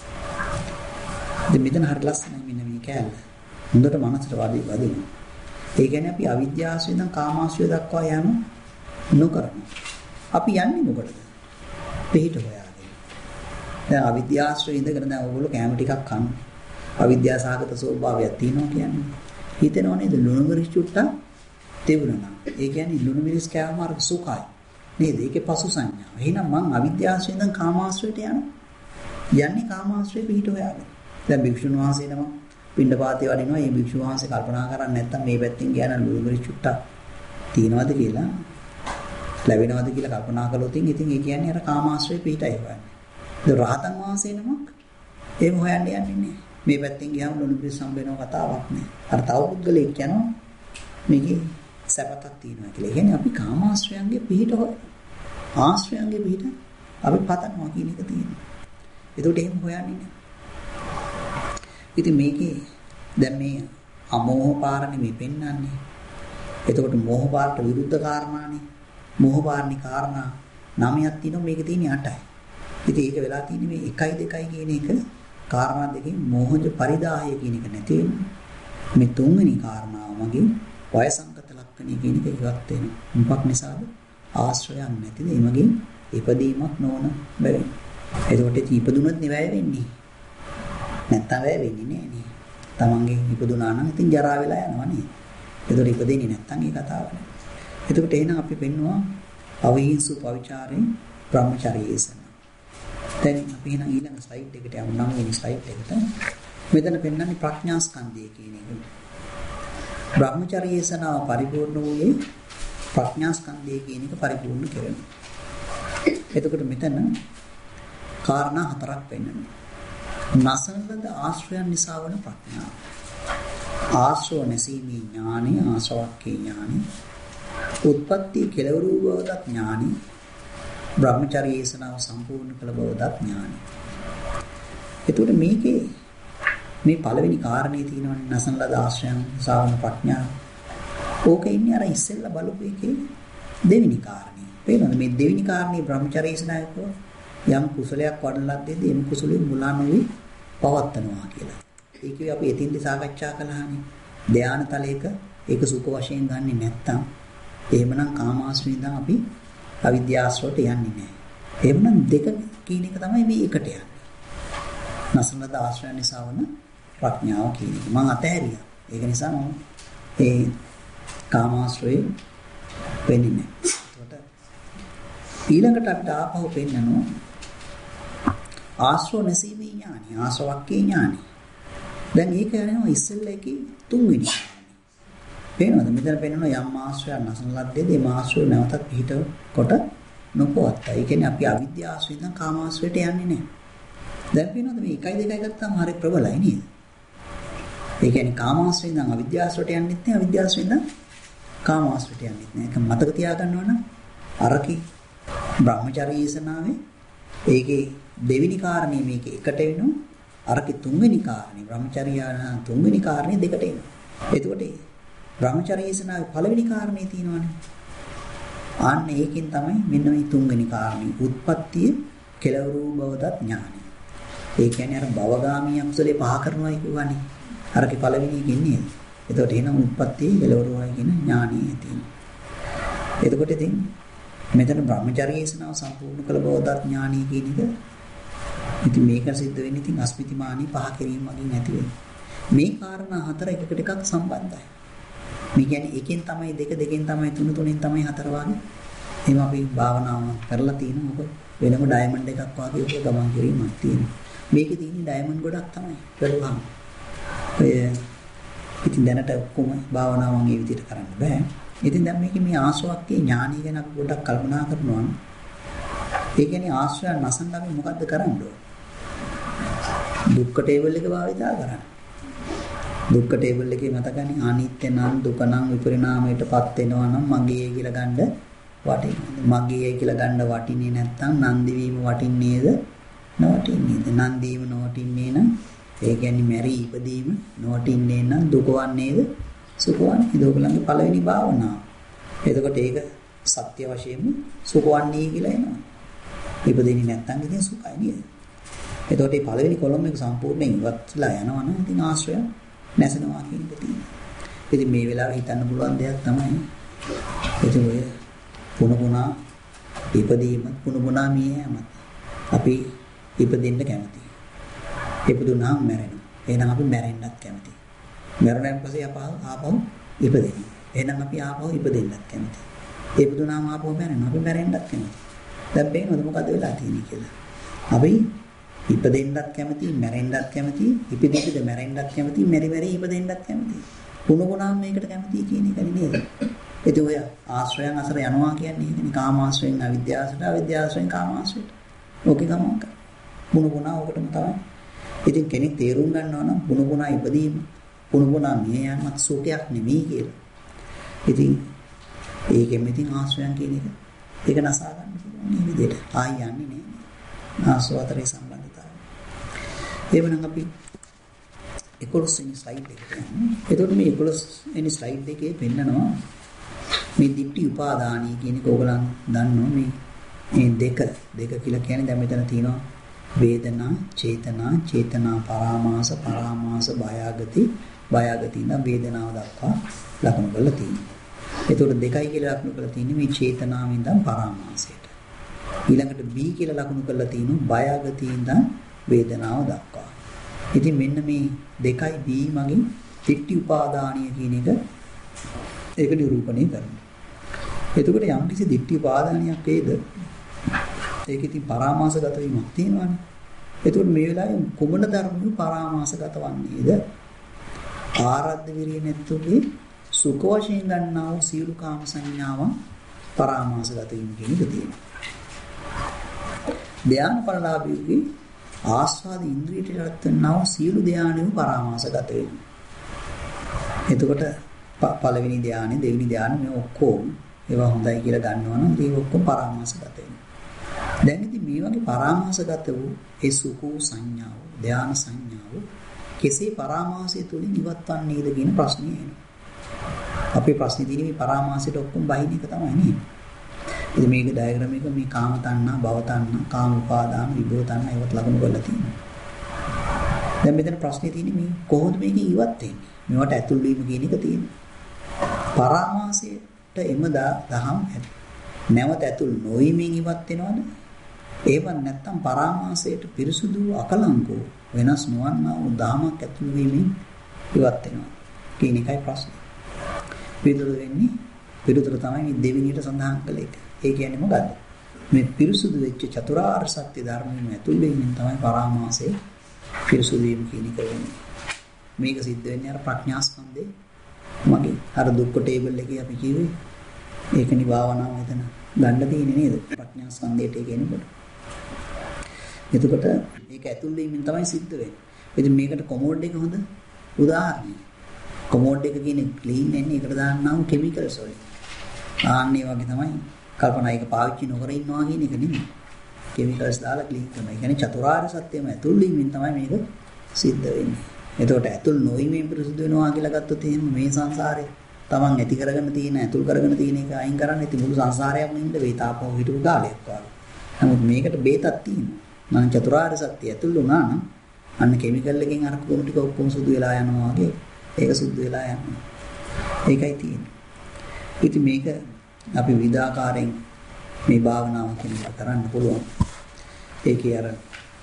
ඉතින් මෙතන හරි ලස්සනයි මෙන්න මේ කැලල. හොඳට මනසට වදිනවා. ඒ කියන්නේ අපි අවිද්‍යාවයෙන් ඉඳන් කාමාශ්‍රය දක්වා යන නොකරනවා. අපි යන්නේ මොකටද? පිළිහිට හොයාගෙන. දැන් අවිද්‍යාශ්‍රය ඉඳගෙන දැන් ඔයගොල්ලෝ කැම ටිකක් කන්න. අවිද්‍යාසහගත ස්වභාවයක් තියෙනවා කියන්නේ. හිතෙනව නේද ලුණු මිරිස් චුට්ටක් තිබුණා නම්. ඒ කියන්නේ ලුණු මිරිස් කෑවම අර සුඛයි. නේද? ඒකේ පසු සංඥාව. එහෙනම් මං අවිද්‍යාවෙන් ඉඳන් කාමාශ්‍රයට යනවා. යන්නේ කාමාශ්‍රේ පිහිට හොයාගෙන. දැන් භික්ෂුන් වහන්සේ නම පිණ්ඩපාතේ වඩිනවා. මේ භික්ෂුන් වහන්සේ කල්පනා කරන්නේ නැත්තම් මේ පැත්තෙන් ගියා නම් ලුණුබරි චුට්ටක් තියනවාද කියලා ලැබෙනවද කියලා කල්පනා කළොත් ඉතින් ඒ කියන්නේ අර කාමාශ්‍රේ පිහිටයි හොයන්නේ. ඒ රහතන් වහන්සේ නමක් එහෙම හොයන්න යන්නේ නැහැ. මේ පැත්තෙන් ගියාම ලුණුබරි සම්බේනව කතාවක් නෑ. අර තව පුද්ගලෙක් යනවා මේකේ සැපතක් තියෙනවා කියලා. ඒ කියන්නේ අපි කාමාශ්‍රයන්ගේ පිහිට ආශ්‍රයන්ගේ පිහිට අපි පතනවා කියන එක තියෙනවා. ඒකට එහෙම හොයන්නේ නෑ. ඉතින් මේකේ දැන් මේ අමෝහ පාරණි මේ පෙන්වන්නේ. එතකොට මෝහ පාරට විරුද්ධ කාරණානේ. මෝහ පාරණි කාරණා 9ක් තියෙනවා මේකේ තියෙන්නේ 8යි. ඉතින් ඒක වෙලා තියෙන්නේ මේ 1 2 කියන එක කාරණා දෙකෙන් මෝහජ පරිදාහය කියන එක නැති වෙනවා. මේ තුන්වෙනි කාරණාව මගින් වයසංගත ලක්ෂණය කියන එක ඉවත් වෙනවා. මොකක් නිසාද? ආශ්‍රයයන් නැතිද? ඒ මගින් ඉපදීමක් නොවන බැවින්. එතකොට ඉපදුනොත් නෙවෙයි වෙන්නේ. නැත්තම් වැය වෙන්නේ නෑ නේ. තමන්ගේ ඉපදුනා නම් ඉතින් ජරා වෙලා යනවා නේ. එතකොට ඉපදෙන්නේ නැත්තම් ඒ කතාව නෑ. එතකොට එහෙනම් අපි පෙන්නවා අවිහිංසු පවිචාරයෙන් බ්‍රහ්මචර්යයේසන. දැන් අපි එහෙනම් ඊළඟ ස්ලයිඩ් එකට යමු. 9 වෙනි ස්ලයිඩ් එකට. මෙතන පෙන්වන්නේ ප්‍රඥා ස්කන්ධය කියන එක. බ්‍රහ්මචර්යයේසනාව පරිපූර්ණ වූයේ ප්‍රඥා ස්කන්ධය කියන එක පරිපූර්ණ කරනවා. එතකොට මෙතන කාරණා 4ක් පෙන්වනවා. නසනලද ආශ්‍රයන් නිසා වන ප්‍රඥාව. ආශ්‍රව නැසීමේ ඥානෙ, ආශ්‍රවක්ඛේ ඥානෙ, උත්පත්ති කෙලවරු බවදත් ඥානෙ, බ්‍රහ්මචර්යයේසනාව සම්පූර්ණ කළ බවදත් ඥානෙ. එතකොට මේකේ මේ පළවෙනි කාරණේ තියෙනවනේ නසනලද ආශ්‍රයන් නිසා වන ප්‍රඥාව. ඕක ඉන්නේ අර ඉස්සෙල්ලා බලපු එකේ දෙවෙනි කාරණේ. පේනවද මේ දෙවෙනි කාරණේ බ්‍රහ්මචර්යයේසනාවක යම් කුසලයක් වඩන ලද්දේදී එම් කුසලෙ මුලා නොවි පවත්නවා කියලා. ඒකේ අපි එතින්දි සාකච්ඡා කළානේ. ධානතලයක ඒක සුඛ වශයෙන් ගන්නෙ නැත්තම් එහෙමනම් කාමාශ්‍රයෙන් ඉඳන් අපි අවිද්‍යාශ්‍රයට යන්නේ නැහැ. එහෙමනම් දෙක කියන එක තමයි මේ එකට යන්නේ. නසනද ආශ්‍රය නිසා වන ප්‍රඥාව කියන එක. මම අතහැරියා. ඒක නිසා මම ඒ කාමාශ්‍රයේ වෙන්නේ නැහැ. ඊළඟට අපිට ආපහු පෙන්නනවා ආශ්‍රව නැසීමේ ඥානි, ආශ්‍රවක්ඛේ ඥානි. දැන් මේක යනවා ඉස්සෙල්ලා එකේ තුන්වෙනි. පේනවද? මෙතන පෙන්නනවා යම් ආශ්‍රයයන් නැසන ලද්දේදී මේ ආශ්‍රය නැවතත් පිහිට කොට නොපවත්තා. ඒ කියන්නේ අපි අවිද්‍යාශ්‍රයෙන් ඉඳන් කාමාශ්‍රයට යන්නේ නැහැ. දැන් පේනවද මේ 1 2 ගත්තාම හරි ප්‍රබලයි නේද? ඒ කියන්නේ කාමාශ්‍රයෙන් ඉඳන් අවිද්‍යාශ්‍රයට යන්නෙත් නැහැ, අවිද්‍යාශ්‍රයෙන් ඉඳන් කාමාශ්‍රයට යන්නෙත් නැහැ. ඒක මතක තියාගන්න ඕන. අරකි බ්‍රහ්මචර්යයේසනාවේ ඒකේ දෙවෙනි කාරණේ මේකේ එකට වෙනවා. අරකේ තුන්වෙනි කාරණේ බ්‍රහ්මචර්යයන තුන්වෙනි කාරණේ දෙකට එනවා. එතකොට බ්‍රහ්මචර්යයේසනාවේ පළවෙනි කාරණේ තියෙනවානේ. ආන්න ඒකෙන් තමයි මෙන්න මේ තුන්වෙනි කාරණේ උත්පත්තිය කෙලවරු බවදත් ඥානයි. ඒ කියන්නේ අර භවගාමී අකුසලේ පහ කරනවා කියවනේ. අරකේ පළවෙනි එකේ නේද? එතකොට එහෙනම් උත්පත්තිය කෙලවරුයි කියන ඥානිය තියෙනවා. එතකොට ඉතින් මෙතන බ්‍රහ්මචර්යයේසනාව සම්පූර්ණ කළ බවදත් ඥානී කියන එක ඉතින් මේක සිද්ධ වෙන්නේ ඉතින් අස්මිතිමානී පහ කිරීම වගේ නැති වෙන්නේ. මේ කාරණා හතර එකකට එකක් සම්බන්ධයි. මේ කියන්නේ එකෙන් තමයි දෙක, දෙකෙන් තමයි තුන, තුනෙන් තමයි හතර වගේ. එහෙම අපි භාවනාව කරලා තියෙනවා. මොකද වෙනම ඩයමන්ඩ් එකක් වගේ ඔක ගමන් කිරීමක් තියෙනවා. මේකේ තියෙන ඩයමන්ඩ් ගොඩක් තමයි කරුවාම. ඔය ඉතින් දැනට ඔක්කොම භාවනාවන් මේ විදිහට කරන්න බෑ. ඉතින් දැන් මේකේ මේ ආශ්‍රවක්ඛේ ඥානය ගැන අපි පොඩ්ඩක් කල්පනා කරනවා. ඒ කියන්නේ ආශ්‍රය නැසන් අපි මොකද්ද කරන්න ඕන? දුක්ඛ ටේබල් එක භාවිතා කරන්න. දුක්ඛ ටේබල් එකේ මතකනේ අනිත්‍ය නම් දුක නම් විපරිණාමයටපත් වෙනවා නම් මගේ කියලා ගන්න වටිනවා. මගේ කියලා ගන්න වටින්නේ නැත්නම් නන්දි වීම වටින්නේද? නොවටින්නේද? නන්දීම නොවටින්නේ නම් ඒ කියන්නේ මෙරි ඉපදීම නොවටින්නේ නම් දුක වන්නේද? සුඛවන්නේ. ඒකලගේ පළවෙනි භාවනාව. එතකොට ඒක සත්‍ය වශයෙන්ම සුඛවන්නේ කියලා එනවා. ඉපදෙන්නේ නැත්නම් ඉතින් සුඛයි නේද? එතකොට මේ පළවෙනි කොලම් එක සම්පූර්ණයෙන් ඉවත්ලා යනවා නම් ඉතින් ආශ්‍රය නැසෙනවා කියන එක තියෙනවා. ඉතින් මේ වෙලාවේ හිතන්න පුළුවන් දෙයක් තමයි ඉතින් ඔය පුනපුනා ඉපදීම පුනපුනා මියෑම අපි ඉපදෙන්න කැමතියි. ඉපදුනාම මැරෙනවා. එහෙනම් අපි මැරෙන්නත් කැමතියි. මැරුණාන් පස්සේ ආපහු ඉපදෙනවා. එහෙනම් අපි ආපහු ඉපදෙන්නත් කැමතියි. ඒ බුදුනාම ආපහු මැරෙනවා. අපි මැරෙන්නත් කැමති. දැන් පේනවද මොකද වෙලා තියෙන්නේ කියලා? අපි ඉපදෙන්නත් කැමති, මැරෙන්නත් කැමති, ඉපදෙන්නද මැරෙන්නත් කැමති, මෙරි ඉපදෙන්නත් කැමති. පුණුගුණාම මේකට කැමති කියන එකනේ නේද? ඒක ඔය ආශ්‍රයයන් අසර යනවා කියන්නේ ඒකනේ. කාමාශ්‍රයෙන් අවිද්‍යාවසට, අවිද්‍යාවශ්‍රයෙන් කාමාශ්‍රයට. ඕකේ ගමනක. පුණුගුණා ඔකටම තමයි. ඉතින් කෙනෙක් තේරුම් ගන්නවා නම් පුණුගුණා ඉපදීම, පුණුගුණා මිය යන්නත් සුඛයක් නෙමෙයි කියලා. ඉතින් ඒකෙම ඉතින් ආශ්‍රයයන් කියන එක ඒක නසා ගන්න පුළුවන් මේ විදිහට. ආයි යන්නේ නෑ. ආස්වාදයේ සම්බන්ධතාවය. එවනම් අපි 11 වෙනි ස්ලයිඩ් එකට යමු. එතකොට මේ 11 වෙනි ස්ලයිඩ් එකේ පෙන්නනවා මේ දිට්ඨි උපාදානී කියන එක ඕගලන් දන්නෝ මේ දෙක කියලා කියන්නේ දැන් මෙතන තියෙනවා වේදනා, චේතනා පරාමාස භයාගති නම් වේදනාව දක්වා ලකුණු කරලා තියෙනවා. එතකොට දෙකයි කියලා ලකුණු කරලා තියෙන්නේ මේ චේතනාවෙන් ඉඳන් පරාමාසයට. ඊළඟට B කියලා ලකුණු කරලා තියෙනවා භයාගතියෙන් ඉඳන් වේදනාව දක්වා. ඉතින් මෙන්න මේ දෙකයි B මගින් දිට්ඨි උපාදානීය කියන එක ඒක නිරූපණය කරනවා. එතකොට යම් කිසි දිට්ඨි උපාදානියක් වේද ඒක ඉතින් පරාමාසගත වීමක් තියෙනවානේ. එතකොට මේ වෙලාවේ කුමන ධර්මු පරාමාසගත වන්නේද? ආරද්ධ විරිය නැත්තුගේ සුඛ වශයෙන් ගන්නා වූ සියලු කාම සංඥාවන් පරාමාසගත වීම කියන එක තියෙනවා. ධ්‍යාන පරලාභීගේ ආස්වාද ඉන්ද්‍රියට රැත්වෙනා වූ සියලු ධ්‍යානෙම පරාමාසගත වෙනවා. එතකොට පළවෙනි ධ්‍යානෙ, දෙවෙනි ධ්‍යානෙ මේ ඔක්කොම ඒවා හොඳයි කියලා ගන්නවා නම් ඒ ඔක්කොම පරාමාසගත වෙනවා. දැන් ඉතින් මේ වගේ පරාමාසගත වූ ඒ සුඛ සංඥාව, ධ්‍යාන සංඥාව කෙසේ පරාමාසය තුලින් ඉවත් වන්නේද කියන ප්‍රශ්නේ එනවා. අපේ ප්‍රශ්නේ තියෙන්නේ මේ පරාමාසයට ඔක්කොම බහින එක තමයි නේද? ඉතින් මේක ඩයග්‍රෑම් එක මේ කාම තණ්හා, භව තණ්හා, කාම උපාදාන, විභව තණ්හා ඒවත් ලකුණු කරලා තියෙනවා. දැන් මෙතන ප්‍රශ්නේ තියෙන්නේ මේ කොහොමද මේක ඉවත් වෙන්නේ? මේවට ඇතුල් වීම කියන එක තියෙනවා. පරාමාසයට එම දහම් නැවත ඇතුල් නොවීමෙන් ඉවත් වෙනවද? ඒව නැත්තම් පරාමාසයට පිරිසුදු අකලංකෝ වෙනස් නොවන්නා වූ දහමක් ඇතුල් වීමෙන් ඉවත් වෙනවා කියන එකයි ප්‍රශ්නේ. පිළිතුර තමයි මේ දෙවෙනියට සඳහන් කළ එක. ඒ කියන්නේ මොකද්ද? මේ පිරිසුදු වෙච්ච චතුරාර්ය සත්‍ය ධර්මයෙන් ඇතුල් වීමෙන් තමයි පරාමාසයේ පිරිසුදු වීම කියන එක වෙන්නේ. මේක සිද්ධ වෙන්නේ අර ප්‍රඥා ස්කන්ධේ මගේ අර දුක්ඛ ටේබල් එකේ අපි කිව්වේ ඒකනි භාවනාව මෙතන ගන්න තියෙන්නේ නේද? ප්‍රඥා ස්කන්ධයට ඒක එනකොට. එතකොට මේක ඇතුල් වීමෙන් තමයි සිද්ධ වෙන්නේ. ඉතින් මේකට කොමෝඩ් එක හොඳ උදාහරණයක්. කොමෝඩ් එක කියන්නේ ක්ලීන් වෙන්නේ ඒකට දාන්නා වූ කිමිකල්ස් වලින්. ආන්නේ වගේ තමයි කල්පනා එක පාවිච්චි නොකර ඉන්නවා කියන එක නෙමෙයි. කිමිකල්ස් දාලා ක්ලීන් කරනවා. ඒ කියන්නේ චතුරාර්ය සත්‍යම ඇතුල් වීමෙන් තමයි මේක සිද්ධ වෙන්නේ. එතකොට ඇතුල් නොවීමෙන් පිරිසුදු වෙනවා කියලා ගත්තොත් එහෙනම් මේ සංසාරේ තමන් ඇති කරගෙන තියෙන ඇතුල් කරගෙන තියෙන එක අයින් කරන්න ඉතින් මුළු සංසාරයක්ම ඉන්න වේතාපෝ හිටපු කාලයක් වගේ. නමුත් මේකට බේතක් තියෙනවා. මම චතුරාර්ය සත්‍ය ඇතුල් වුණා නම් අන්න කිමිකල් එකෙන් අර කුණු ටික ඔක්කොම සුදු වෙලා යනවා වගේ ඒක සුදු වෙලා යනවා. ඒකයි තියෙන්නේ. ඉතින් මේක අපි විවිධාකාරයෙන් මේ භාවනාව කෙනෙක් කරන්න පුළුවන්. ඒකේ අර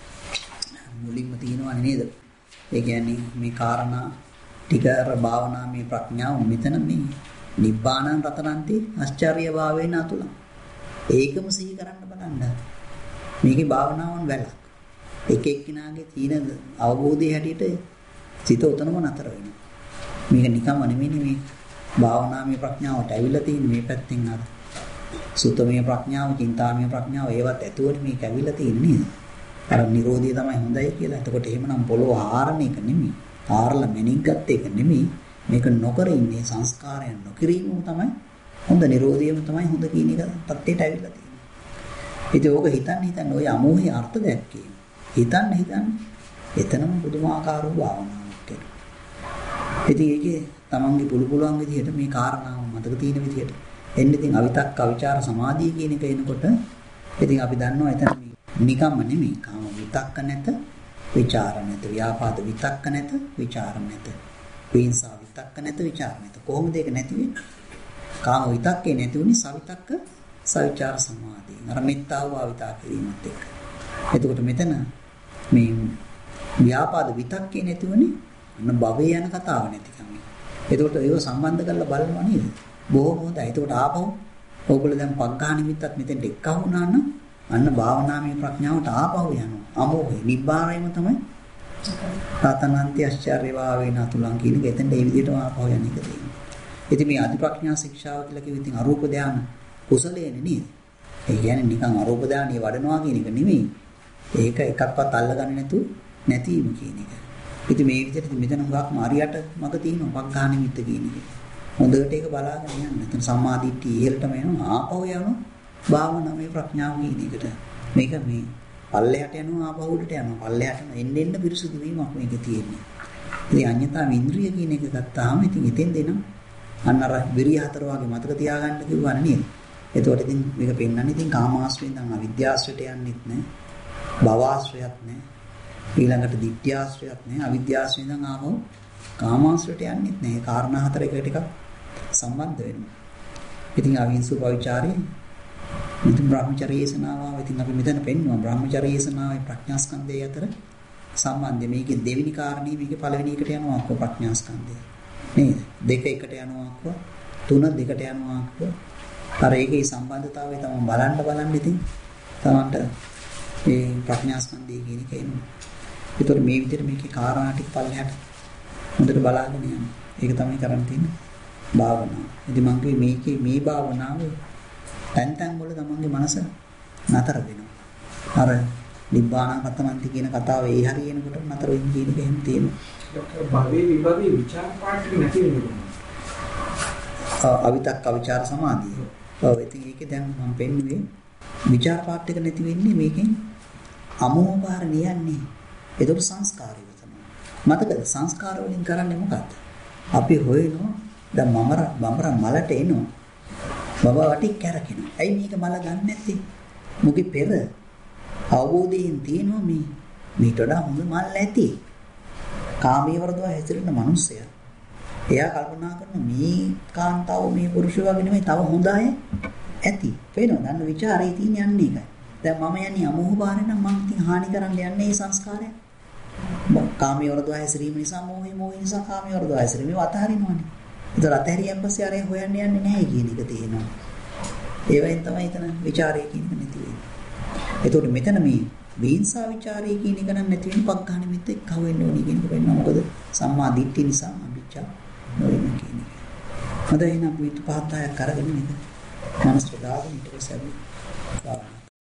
මුලින්ම තියෙනවනේ නේද? ඒ කියන්නේ මේ කාරණා ටික අර භාවනාමය ප්‍රඥාව මෙතන මේ නිබ්බානං රතනන්ති ආශ්චර්ය භාවේන අතුල. ඒකම සිහි කරන්න බලන්න. මේකේ භාවනාවන් වැලක්. එක එක්කිනාගේ තියෙන අවබෝධය හැටියට සිත උතනම නතර වෙනවා. මේක නිකම්ම නෙමෙයි මේ භාවනාමය ප්‍රඥාවට ඇවිල්ලා තියෙන මේ පැත්තෙන් අර සුතමය ප්‍රඥාව, චින්තාමය ප්‍රඥාව ඒවත් ඇතුළේ මේක ඇවිල්ලා තියෙන්නේ නේද? අර නිරෝධය තමයි හොඳයි කියලා. එතකොට එහෙමනම් පොළොව ආරණ එක නෙමෙයි. ආරලා මෙනික් ගත්ත එක නෙමෙයි. මේක නොකර ඉන්නේ සංස්කාරයන් නොකිරීමම තමයි හොඳ නිරෝධියම තමයි හොඳ කියන එක තත්ත්වයට ඇවිල්ලා තියෙන්නේ. ඉතින් ඕක හිතන්න ඔය අමෝහේ අර්ථ දැක්කේ. හිතන්න එතනම පුදුමාකාර වූ භාවනාවක් කරනවා. ඉතින් ඒකේ තමන්ගේ පුළුවන් විදිහට මේ කාරණාව මතක තියෙන විදිහට එන්න ඉතින් අවිතක්ක අවිචාර සමාධිය කියන එක එනකොට ඉතින් අපි දන්නවා එතන නිකම්ම නෙමෙයි කාම විතක්ක නැත විචාර නැත ව්‍යාපාද විතක්ක නැත විචාර නැත විහිංසා විතක්ක නැත විචාර නැත කොහොමද ඒක නැති වෙන්නේ? කාම විතක්කේ නැති වුණේ සවිතක්ක සවිචාර සමාධිය. අර මෙත්තාව භාවිතා කිරීමත් එක්ක. එතකොට මෙතන මේ ව්‍යාපාද විතක්කේ නැති වුණේ අන්න භවයේ යන කතාව නැතිකම. එතකොට ඒව සම්බන්ධ කරලා බලනවා නේද? බොහොම හොඳයි. එතකොට ආපහු ඕගොල්ලෝ දැන් පග්ඝා නිමිත්තත් මෙතෙන් එක්ක වුණා නම් අන්න භාවනාමය ප්‍රඥාවට ආපහු යනවා. අමෝහේ නිබ්බාරයම තමයි රතනන්ති ආශ්චර්යවා නතුලං කියන එක එතෙන්ට ඒ විදිහටම ආපහු යන එක තියෙනවා. ඉතින් මේ අධි ප්‍රඥා ශික්ෂාව කියලා කිව්ව ඉතින් අරූප ධාන කුසලයනේ නේද? ඒ කියන්නේ නිකන් අරූප ධානිය වඩනවා කියන එක නෙමෙයි. ඒක එකක්වත් අල්ලගන්නේ නැතිවීම කියන එක. ඉතින් මේ විදිහට මෙතන හුඟක් මාරියට මග තියෙනවා පග්ඝා නිමිත්ත කියන එක. හොඳට ඒක බලාගෙන යන්න. එතන සම්මාදිට්ඨිය ඉහළටම එනවා ආපහු යනවා භාවනාමය ප්‍රඥාව කියන එකට. මේක මේ පල්ලෙහාට යනවා ආපහු උඩට යනවා. පල්ලෙහාට එන්න පිරිසුදු වීමක් මේක තියෙන්නේ. ඉතින් අඤ්ඤතා ඉන්ද්‍රිය කියන එක ගත්තාම ඉතින් එතෙන් දෙනවා. අන්න අර විරිය හතර වගේ මතක තියාගන්න කිව්වනේ නේද? එතකොට ඉතින් මේක පෙන්වන්නේ ඉතින් කාමාශ්‍රයෙන් නම් අවිද්‍යාශ්‍රයට යන්නෙත් නෑ. භවආශ්‍රයත් නෑ. ඊළඟට ditthියාශ්‍රයත් නෑ. අවිද්‍යාශ්‍රයෙන් නම් ආවෝ කාමාශ්‍රයට යන්නෙත් නෑ. ඒ කාරණා හතර එකට ටිකක් සම්බන්ධ වෙනවා. ඉතින් අවිහිංසු පවිචාරේ ඉතින් බ්‍රහ්මචර්ය දේශනාව ඉතින් අපි මෙතන පෙන්වනවා බ්‍රහ්මචර්ය දේශනාවේ ප්‍රඥා ස්කන්ධය අතර සම්බන්ධය. මේකේ දෙවෙනි කාරණේ මේකේ පළවෙනි එකට යනවා අක්ක ප්‍රඥා ස්කන්ධය. නේද? දෙක එකට යනවා අක්ක තුන දෙකට යනවා අක්ක. අර ඒකේ සම්බන්ධතාවය තමයි බලන්න ඉතින් තමන්ට මේ ප්‍රඥා ස්කන්ධය කියන එක එන්නේ. ඒතර මේ විදිහට මේකේ කාරණා ටික පල්ලෙහාට හොඳට බලාගෙන යන්න. ඒක තමයි කරන්න තියෙන්නේ භාවනාව. ඉතින් මම කිව්වේ මේකේ මේ භාවනාවේ තැන් වල තමන්ගේ මනස නතර වෙනවා. අර නිබ්බාන කතමන්ති කියන කතාව ඒ හරියනකොට නතර වෙන්නේ කියන එක එහෙම තියෙනවා. භවයේ විභවයේ විචාර පාඩක නැති වෙනවා. අවිතක් අවිචාර සමාධිය. ඔව් ඉතින් ඒකේ දැන් මම පෙන්නුවේ විචාර පාඩක නැති වෙන්නේ මේකෙන් අමෝහපාර නියන්නේ. ඒකට සංස්කාරය තමයි. මතකද සංස්කාර වලින් කරන්නේ මොකද්ද? අපි හොයනවා දැන් බඹර මලට එනවා. බබා වටි කැරකෙනවා. ඇයි මේක මල ගන්න නැත්තේ? මුගේ පෙර අවබෝධයෙන් තියෙනවා මේට වඩා හොඳ මල් ඇති. කාමයේ වර්ධව හැසිරෙන මිනිස්සයා. එයා කල්පනා කරන මේ කාන්තාව මේ පුරුෂය වගේ නෙමෙයි තව හොඳ අය ඇති. පේනවද? අන්න ਵਿਚාරේ තියෙන යන්නේ ඒකයි. දැන් මම යන්නේ අමෝහ බාරේ නම් මම ඉතින් හානි කරන්න යන්නේ මේ සංස්කාරය. කාමයේ වර්ධව හැසිරීම නිසා මොහේ නිසා කාමයේ වර්ධව හැසිරීම අතහරිනවනේ. ඒතර අතහැරියන් පස්සේ අර හොයන්න යන්නේ නැහැ කියන එක තියෙනවා. ඒ වයින් තමයි එතන ਵਿਚාරය කියන එක නැති වෙන්නේ. ඒතකොට මෙතන මේ විහිංසා ਵਿਚාරය කියන එක නම් නැති වෙන පග්ඝා නිමිත්ත එක්ක වෙන්න ඕනේ කියන එක වෙනවා. මොකද සම්මා දිට්ඨිය නිසා අභිච්ඡා නොවෙන කියන එක. හොඳයි එහෙනම් අපි 5-6ක් අරගෙන ඉන්න. මනස දාගෙන ඊට පස්සේ අපි